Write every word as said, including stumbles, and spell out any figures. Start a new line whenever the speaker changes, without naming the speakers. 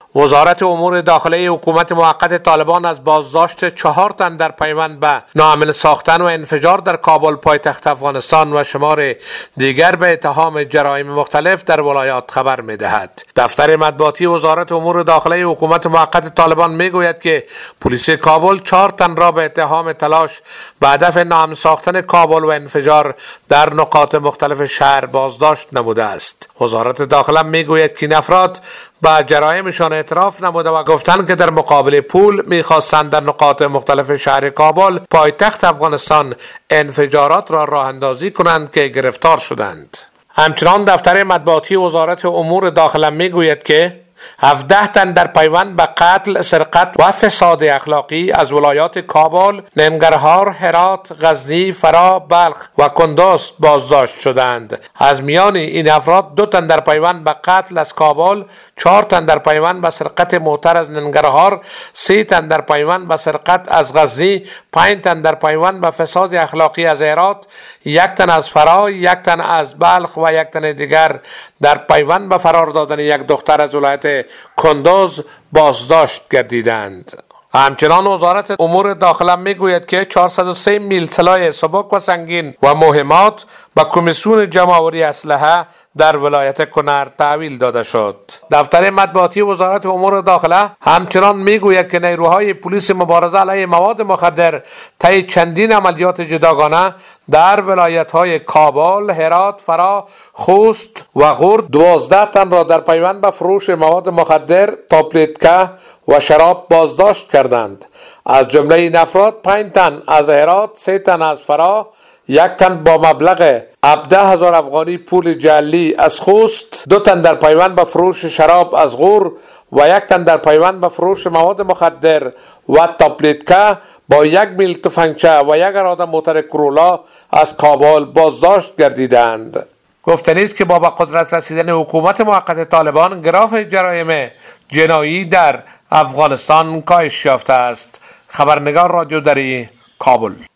وزارت امور داخلی حکومت موقت طالبان از بازداشت چهار تن در پیوند به ناامن ساختن و انفجار در کابل پایتخت افغانستان و شمار دیگر به اتهام جرایم مختلف در ولایات خبر می‌دهد. دفتر مطبوعاتی وزارت امور داخلی حکومت موقت طالبان می‌گوید که پلیس کابل چهار تن را به اتهام تلاش به هدف ناامن ساختن کابل و انفجار در نقاط مختلف شهر بازداشت نموده است. وزارت داخله می‌گوید که این افراد با جرایمشان اعتراف نموده و گفتند که در مقابل پول می‌خواستند در نقاط مختلف شهر کابل پایتخت افغانستان انفجارات را راه اندازی کنند که گرفتار شدند. همچنان دفتر مطبوعاتی وزارت امور داخله می‌گوید که هفده تن در پیوند به قتل، سرقت و فساد اخلاقی از ولایات کابل، ننگرهار، هرات، غزنی، فرا، بلخ و کندوز بازداشت شدند. از میان این افراد دو تن در پیوند به قتل از کابل، چهار تن در پیوند به سرقت موتر از ننگرهار، سه تن در پیوند به سرقت از غزنی، پنج تن در پیوند به فساد اخلاقی از هرات، یک تن از فرا، یک تن از بلخ و یک تن دیگر در پیوند به فرار دادن یک دختر از ولایت کندوز بازداشت گردیدند. همچنان وزارت امور داخله میگوید که چهارصد و سه میل سلاح سبک و سنگین و مهمات به کمیسیون جمع‌آوری اسلحه در ولایت کنر تحویل داده شد. دفتر مطبوعاتی وزارت امور داخله همچنان میگوید که نیروهای پلیس مبارزه علیه مواد مخدر طی چندین عملیات جداگانه در ولایت‌های کابل، هرات، فرا، خوست و غور دوازده تن را در پیوند به فروش مواد مخدر، تابلتکه و شراب بازداشت کردند. از جمله این افراد پنج تن از هرات، سه تن از فرا، یک تن با مبلغ هفده هزار افغانی پول جعلی از خوست، دو تن در پیوند به فروش شراب از غور و یک تن در پیوند به فروش مواد مخدر و تابلتکه با یک میل تفنگچه و یک اراده موتر کرولا از کابل بازداشت گردیدند. گفتنی است که با به قدرت رسیدن حکومت موقت طالبان گراف جرایم جنایی در افغانستان کاهش یافته است. خبرنگار رادیو دری، کابل.